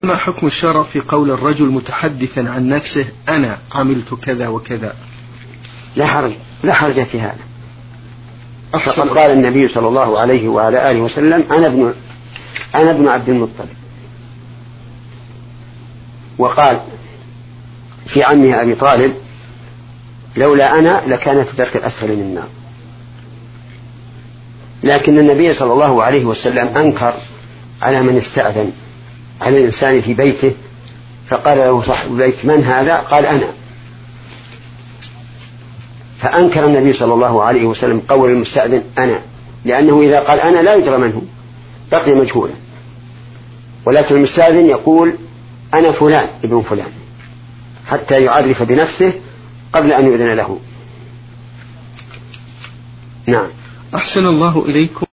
ما حكم الشرع في قول الرجل متحدثا عن نفسه أنا عملت كذا وكذا؟ لا حرج في هذا. فقد قال النبي صلى الله عليه وعلى آله وسلم أنا ابن عبد المطلب، وقال في عمه أبي طالب لولا أنا لكانت الدرك الأسفل من النار. لكن النبي صلى الله عليه وسلم أنكر على من استأذن على الإنسان في بيته فقال له صاحب البيت من هذا؟ قال أنا. فأنكر النبي صلى الله عليه وسلم قول المستأذن أنا، لأنه إذا قال أنا لا يدرى من هو، بقي مجهولا. ولكن المستأذن يقول أنا فلان ابن فلان حتى يعرف بنفسه قبل أن يؤذن له. نعم. أحسن الله إليكم.